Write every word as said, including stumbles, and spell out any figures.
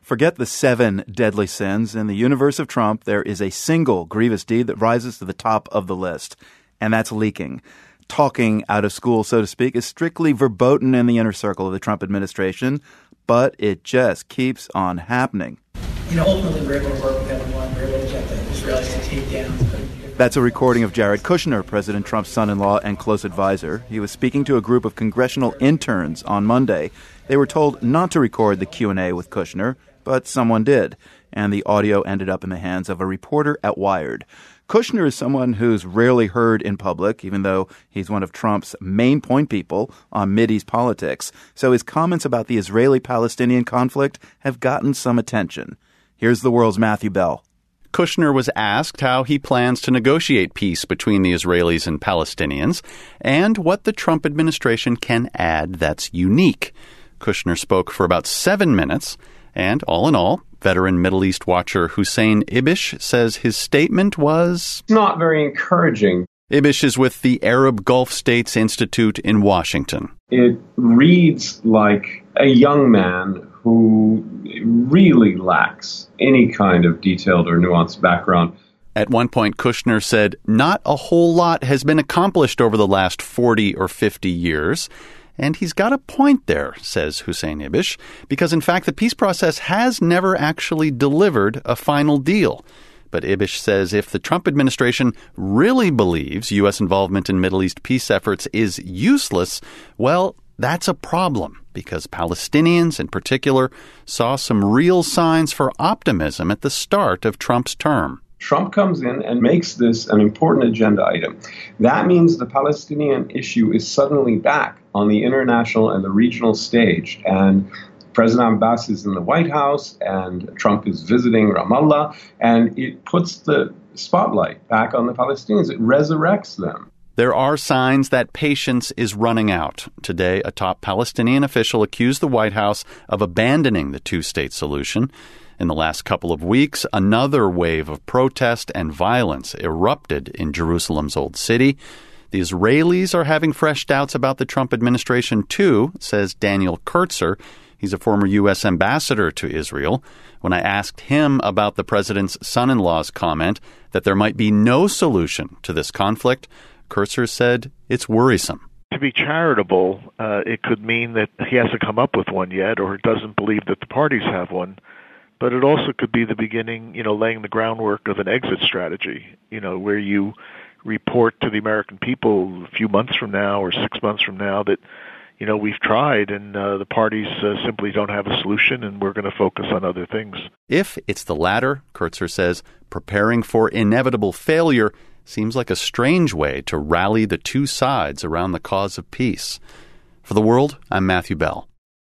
Forget the seven deadly sins. In the universe of Trump, there is a single grievous deed that rises to the top of the list, and that's leaking. Talking out of school, so to speak, is strictly verboten in the inner circle of the Trump administration, but it just keeps on happening. You know, ultimately, we're able to work with everyone. We're able to get the Israelis to take down. That's a recording of Jared Kushner, President Trump's son-in-law and close advisor. He was speaking to a group of congressional interns on Monday. They were told not to record the Q and A with Kushner, but someone did, and the audio ended up in the hands of a reporter at Wired. Kushner is someone who's rarely heard in public, even though he's one of Trump's main point people on Mideast politics. So his comments about the Israeli-Palestinian conflict have gotten some attention. Here's the world's Matthew Bell. Kushner was asked how he plans to negotiate peace between the Israelis and Palestinians and what the Trump administration can add that's unique. Kushner spoke for about seven minutes, and all in all, veteran Middle East watcher Hussein Ibish says his statement was not very encouraging. Ibish is with the Arab Gulf States Institute in Washington. It reads like a young man who really lacks any kind of detailed or nuanced background. At one point, Kushner said, not a whole lot has been accomplished over the last forty or fifty years. And he's got a point there, says Hussein Ibish, because in fact the peace process has never actually delivered a final deal. But Ibish says if the Trump administration really believes U S involvement in Middle East peace efforts is useless, well, that's a problem, because Palestinians in particular saw some real signs for optimism at the start of Trump's term. Trump comes in and makes this an important agenda item. That means the Palestinian issue is suddenly back on the international and the regional stage. And President Abbas is in the White House and Trump is visiting Ramallah, and it puts the spotlight back on the Palestinians. It resurrects them. There are signs that patience is running out. Today, a top Palestinian official accused the White House of abandoning the two-state solution. In the last couple of weeks, another wave of protest and violence erupted in Jerusalem's Old City. The Israelis are having fresh doubts about the Trump administration, too, says Daniel Kurtzer. He's a former U S ambassador to Israel. When I asked him about the president's son-in-law's comment that there might be no solution to this conflict, Kurtzer said it's worrisome. To be charitable, uh, it could mean that he hasn't come up with one yet or doesn't believe that the parties have one. But it also could be the beginning, you know, laying the groundwork of an exit strategy, you know, where you report to the American people a few months from now or six months from now that, you know, we've tried and uh, the parties uh, simply don't have a solution and we're going to focus on other things. If it's the latter, Kurtzer says, preparing for inevitable failure seems like a strange way to rally the two sides around the cause of peace. For The World, I'm Matthew Bell.